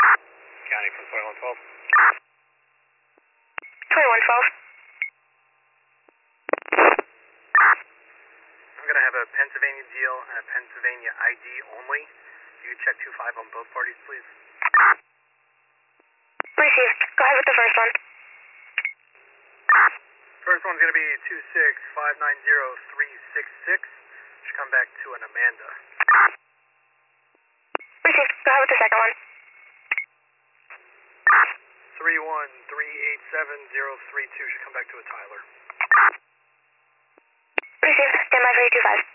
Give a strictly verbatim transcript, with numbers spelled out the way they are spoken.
County from twenty-one twelve. twenty-one twelve. I'm going to have a Pennsylvania deal and a Pennsylvania I D only. You can check two five on both parties, please. Received. Go ahead with the first one. First one's going to be two six five nine zero three six six. Should come back to an Amanda. Received. Go ahead with the second one. three one three eight seven zero three two should come back to a Tyler. Received. Stand by for eight two five.